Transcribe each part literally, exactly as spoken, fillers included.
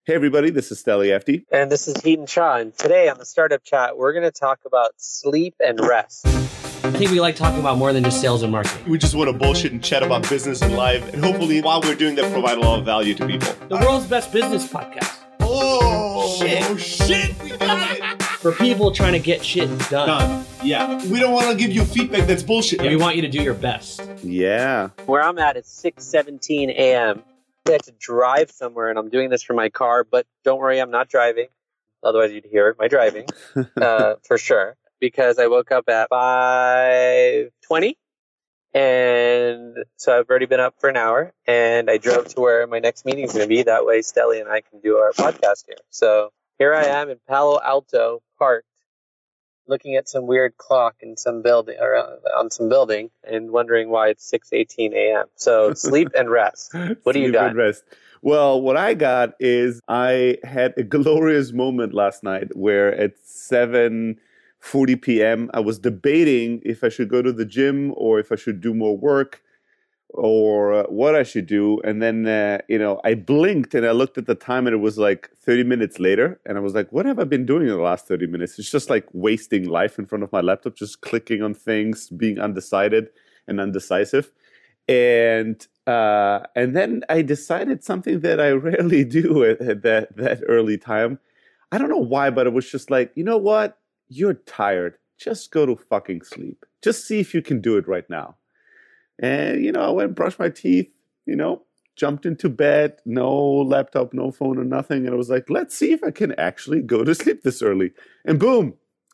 Hey everybody, this is Steli Efti. And this is Heaton Shaw. And today on the Startup Chat, we're going to talk about sleep and rest. I think we like talking about more than just sales and marketing. We just want to bullshit and chat about business and life. And hopefully, while we're doing that, provide a lot of value to people. The world's best business podcast. Oh, shit. Oh, shit. We got it. For people trying to get shit done. Done. Yeah. We don't want to give you feedback that's bullshit. We want you to do your best. Yeah. Where I'm at, it's six seventeen a.m. I had to drive somewhere, and I'm doing this from my car. But don't worry, I'm not driving. Otherwise, you'd hear my driving, uh, for sure. Because I woke up at five twenty, and so I've already been up for an hour, and I drove to where my next meeting is going to be. That way, Steli and I can do our podcast here. So here I am in Palo Alto, parked, looking at some weird clock in some building, or on some building, and wondering why it's six eighteen a.m. So sleep and rest. What do you Sleep got? and rest. Well, what I got is I had a glorious moment last night where at seven forty p.m. I was debating if I should go to the gym or if I should do more work or uh, what I should do. And then, uh, you know, I blinked and I looked at the time and it was like thirty minutes later. And I was like, what have I been doing in the last thirty minutes? It's just like wasting life in front of my laptop, just clicking on things, being undecided and undecisive. And uh, and then I decided something that I rarely do at, at that, that early time. I don't know why, but it was just like, you know what? You're tired. Just go to fucking sleep. Just see if you can do it right now. And, you know, I went and brushed my teeth, you know, jumped into bed, no laptop, no phone or nothing. And I was like, let's see if I can actually go to sleep this early. And boom,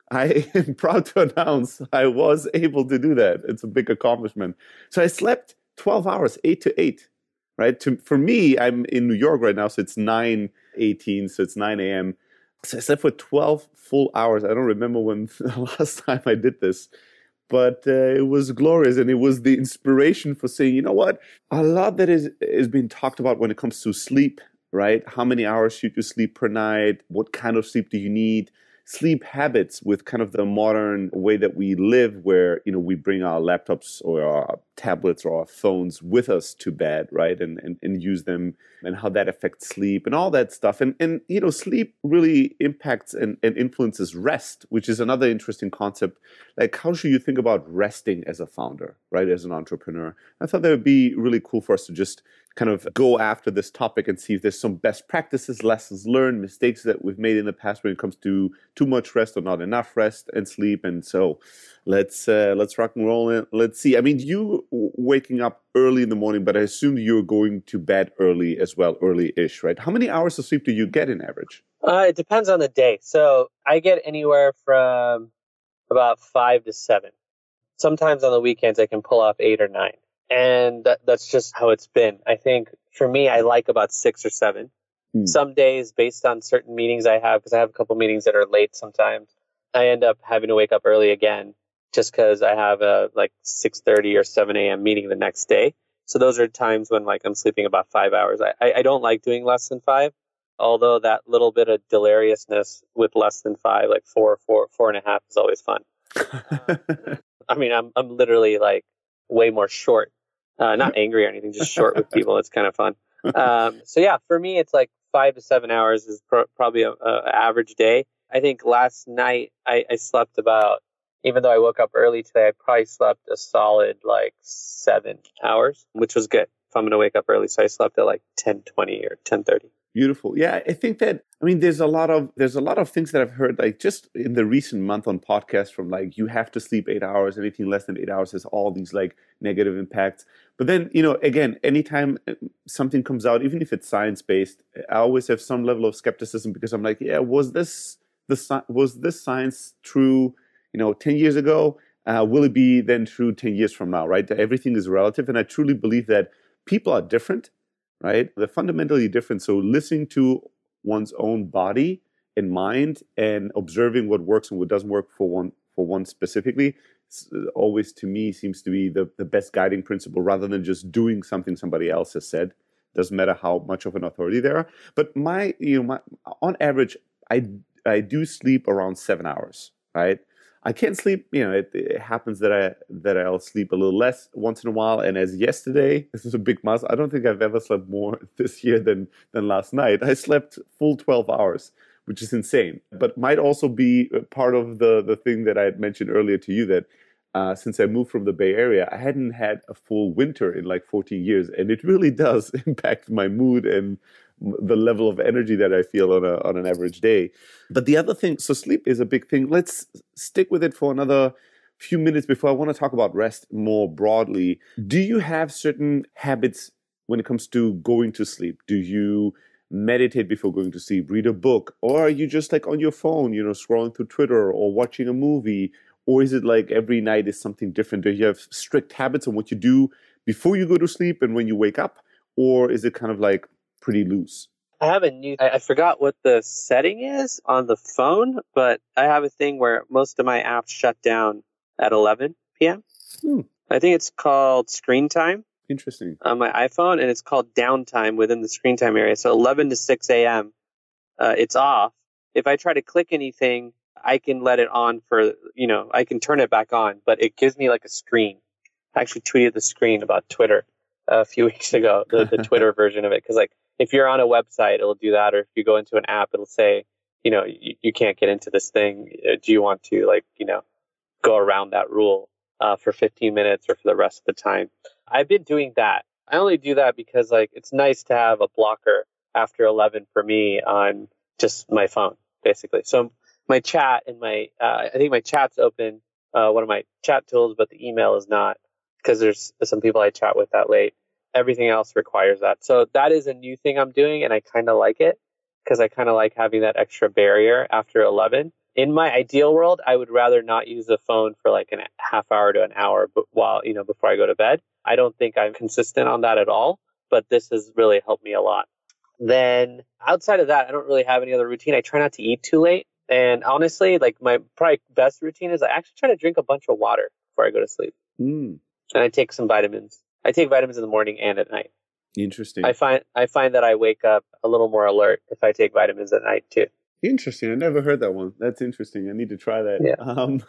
I am proud to announce I was able to do that. It's a big accomplishment. So I slept twelve hours, eight to eight, right? To, for me, I'm in New York right now, so it's nine eighteen, so it's nine a.m. So I slept for twelve full hours. I don't remember when the last time I did this, but uh, it was glorious. And it was the inspiration for saying, you know what? A lot that is, is being talked about when it comes to sleep, right? How many hours should you sleep per night? What kind of sleep do you need? Sleep habits with kind of the modern way that we live where, you know, we bring our laptops or our tablets or our phones with us to bed, right? And, and, and use them and how that affects sleep and all that stuff. And, and you know, sleep really impacts and, and influences rest, which is another interesting concept. Like, how should you think about resting as a founder, right? As an entrepreneur? I thought that would be really cool for us to just kind of go after this topic and see if there's some best practices, lessons learned, mistakes that we've made in the past when it comes to too much rest or not enough rest and sleep. And so let's uh, let's rock and roll and let's see. I mean, you waking up early in the morning, but I assume you're going to bed early as well, early-ish, right? How many hours of sleep do you get in average? Uh, it depends on the day. So I get anywhere from about five to seven. Sometimes on the weekends, I can pull off eight or nine. And that, that's just how it's been. I think for me, I like about six or seven. Hmm. Some days, based on certain meetings I have, because I have a couple meetings that are late sometimes, I end up having to wake up early again just because I have a like six thirty or seven a.m. meeting the next day. So those are times when like I'm sleeping about five hours. I, I, I don't like doing less than five, although that little bit of deliriousness with less than five, like four, four, four and a half is always fun. I mean, I'm I'm literally like way more short. Uh, not angry or anything, just short with people. It's kind of fun. Um, so yeah, for me, it's like five to seven hours is pro- probably a, a average day. I think last night I, I slept about, even though I woke up early today, I probably slept a solid like seven hours, which was good if I'm going to wake up early. So I slept at like ten twenty or ten thirty. Beautiful. Yeah, I think that, I mean, there's a lot of, there's a lot of things that I've heard, like just in the recent month on podcasts from like, you have to sleep eight hours, anything less than eight hours has all these like negative impacts. But then, you know, again, anytime something comes out, even if it's science-based, I always have some level of skepticism because I'm like, yeah, was this, the was this science true, you know, ten years ago? Uh, will it be then true ten years from now, right? Everything is relative. And I truly believe that people are different. Right? They're fundamentally different. So listening to one's own body and mind and observing what works and what doesn't work for one for one specifically always to me seems to be the, the best guiding principle rather than just doing something somebody else has said. Doesn't matter how much of an authority they are. But my, you know, my, on average, I I do sleep around seven hours, right? I can't sleep. You know, it, it happens that I that I'll sleep a little less once in a while. And as yesterday, this is a big must. I don't think I've ever slept more this year than than last night. I slept full twelve hours, which is insane. But might also be part of the the thing that I had mentioned earlier to you that uh, since I moved from the Bay Area, I hadn't had a full winter in like fourteen years, and it really does impact my mood and the level of energy that I feel on a on an average day. But the other thing, so sleep is a big thing. Let's stick with it for another few minutes before I want to talk about rest more broadly. Do you have certain habits when it comes to going to sleep? Do you meditate before going to sleep, read a book, or are you just like on your phone, you know, scrolling through Twitter or watching a movie? Or is it like every night is something different? Do you have strict habits on what you do before you go to sleep and when you wake up? Or is it kind of like pretty loose? I have a new, I, I forgot what the setting is on the phone, but I have a thing where most of my apps shut down at eleven p.m. Hmm. I think it's called screen time. Interesting. On my iPhone, and it's called downtime within the screen time area. So eleven to six a.m., uh, it's off. If I try to click anything, I can let it on for, you know, I can turn it back on, but it gives me like a screen. I actually tweeted the screen about Twitter a few weeks ago, the, the Twitter version of it. Because like if you're on a website, it'll do that. Or if you go into an app, it'll say, you know, you, you can't get into this thing. Do you want to like, you know, go around that rule uh, for fifteen minutes or for the rest of the time? I've been doing that. I only do that because like it's nice to have a blocker after eleven for me on just my phone, basically. So my chat and my, uh, I think my chat's open, uh, one of my chat tools, but the email is not because there's some people I chat with that late. Everything else requires that. So that is a new thing I'm doing, and I kind of like it because I kind of like having that extra barrier after eleven. In my ideal world, I would rather not use the phone for like a half hour to an hour, but while, you know, before I go to bed. I don't think I'm consistent on that at all, but this has really helped me a lot. Then outside of that, I don't really have any other routine. I try not to eat too late. And honestly, like my probably best routine is I actually try to drink a bunch of water before I go to sleep. Mm. And I take some vitamins. I take vitamins in the morning and at night. Interesting. I find I find that I wake up a little more alert if I take vitamins at night too. Interesting. I never heard that one. That's interesting. I need to try that. Yeah. Um,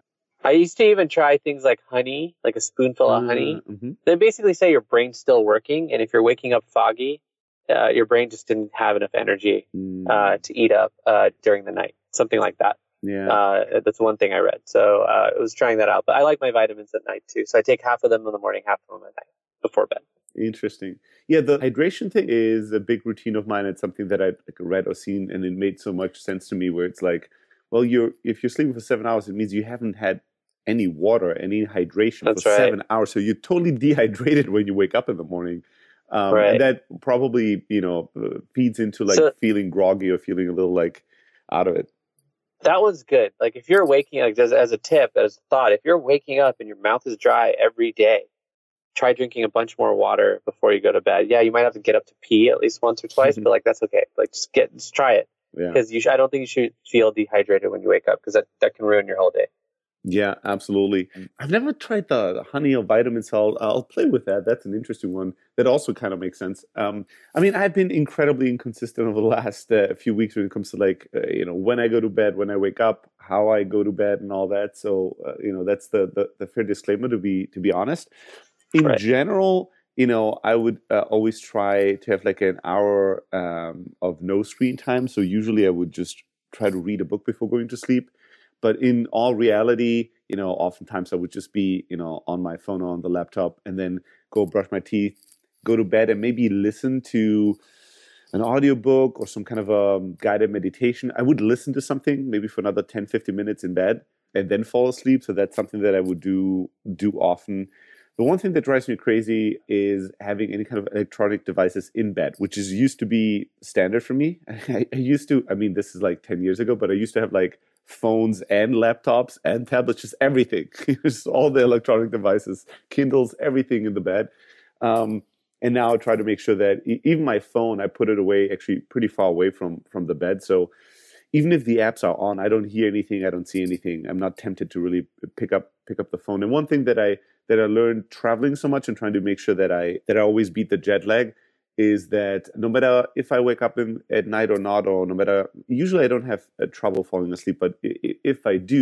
I used to even try things like honey, like a spoonful of honey. Uh, mm-hmm. They basically say your brain's still working, and if you're waking up foggy, uh, your brain just didn't have enough energy Mm. uh, to eat up uh, during the night. Something like that. Yeah. Uh, that's one thing I read. So uh, I was trying that out. But I like my vitamins at night too. So I take half of them in the morning, half of them at night before bed. Interesting. Yeah, the hydration thing is a big routine of mine. It's something that I've like, read or seen, and it made so much sense to me. Where it's like, well, you're if you're sleeping for seven hours, it means you haven't had any water, any hydration That's for right. seven hours. So you're totally dehydrated when you wake up in the morning. Um, Right. And that probably, you know, uh, feeds into like So- feeling groggy or feeling a little like out of it. That one's good. Like if you're waking, like as, as a tip, as a thought, if you're waking up and your mouth is dry every day, try drinking a bunch more water before you go to bed. Yeah, you might have to get up to pee at least once or twice, Mhm. but like that's okay. Like just get, just try it Yeah. because you. Sh- I don't think you should feel dehydrated when you wake up because that, that can ruin your whole day. Yeah, absolutely. I've never tried the, the honey or vitamin salt. I'll play with that. That's an interesting one. That also kind of makes sense. Um, I mean, I've been incredibly inconsistent over the last uh, few weeks when it comes to like, uh, you know, when I go to bed, when I wake up, how I go to bed, and all that. So, uh, you know, that's the, the the fair disclaimer to be to be honest. In Right. general, you know, I would uh, always try to have like an hour um, of no screen time. So usually I would just try to read a book before going to sleep. But in all reality, you know, oftentimes I would just be, you know, on my phone or on the laptop and then go brush my teeth, go to bed, and maybe listen to an audiobook or some kind of a guided meditation. I would listen to something maybe for another ten, fifteen minutes in bed and then fall asleep. So that's something that I would do do often. The one thing that drives me crazy is having any kind of electronic devices in bed, which is used to be standard for me. I, I used to, I mean, this is like ten years ago, but I used to have like phones and laptops and tablets, just everything. Just all the electronic devices, Kindles, everything in the bed. Um, and now I try to make sure that e- even my phone, I put it away actually pretty far away from, from the bed. So even if the apps are on, I don't hear anything, I don't see anything. I'm not tempted to really pick up pick up the phone. And one thing that I that I learned traveling so much and trying to make sure that I that I always beat the jet lag is that no matter if I wake up in, at night or not, or no matter, usually I don't have uh, trouble falling asleep, but i- i- if I do,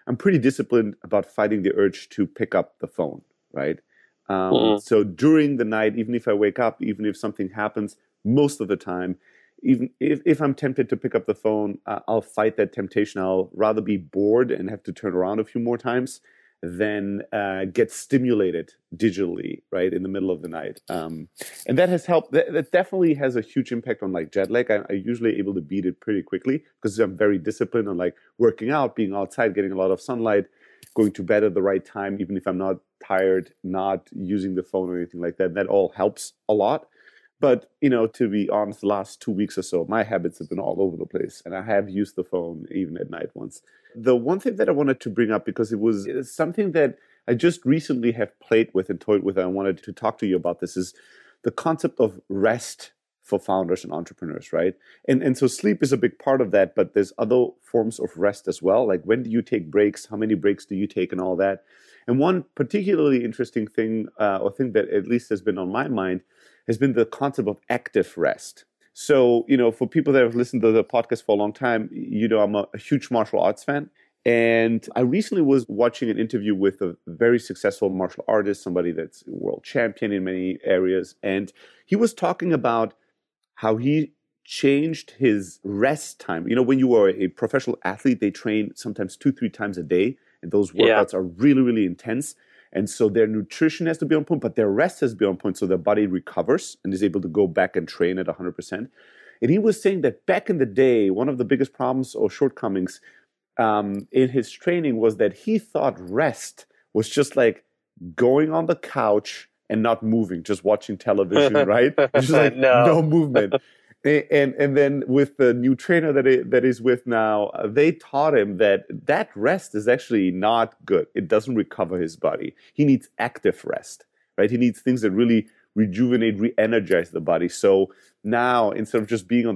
I'm pretty disciplined about fighting the urge to pick up the phone, right? Um, Mm-hmm. So during the night, even if I wake up, even if something happens, most of the time, even if, if I'm tempted to pick up the phone, uh, I'll fight that temptation. I'll rather be bored and have to turn around a few more times than uh, get stimulated digitally, right, in the middle of the night. Um, and that has helped. That, that definitely has a huge impact on like jet lag. I, I'm usually able to beat it pretty quickly because I'm very disciplined on like working out, being outside, getting a lot of sunlight, going to bed at the right time, even if I'm not tired, not using the phone or anything like that. That all helps a lot. But, you know, to be honest, the last two weeks or so, my habits have been all over the place. And I have used the phone even at night once. The one thing that I wanted to bring up, because it was something that I just recently have played with and toyed with, and I wanted to talk to you about this, is the concept of rest for founders and entrepreneurs, right? And and so sleep is a big part of that, but there's other forms of rest as well. Like, when do you take breaks? How many breaks do you take and all that? And one particularly interesting thing, uh, or thing that at least has been on my mind, has been the concept of active rest. So, you know, for people that have listened to the podcast for a long time, you know, I'm a, a huge martial arts fan. And I recently was watching an interview with a very successful martial artist, somebody that's a world champion in many areas. And he was talking about how he changed his rest time. You know, when you are a professional athlete, they train sometimes two, three times a day. And those workouts yeah. are really, really intense. And so their nutrition has to be on point, but their rest has to be on point so their body recovers and is able to go back and train at one hundred percent. And he was saying that back in the day, one of the biggest problems or shortcomings um, in his training was that he thought rest was just like going on the couch and not moving, just watching television, right? It's just like no, no movement. And and then with the new trainer that he, that he's with now, uh, they taught him that that rest is actually not good. It doesn't recover his body. He needs active rest, right? He needs things that really rejuvenate, re-energize the body. So now, instead of just being on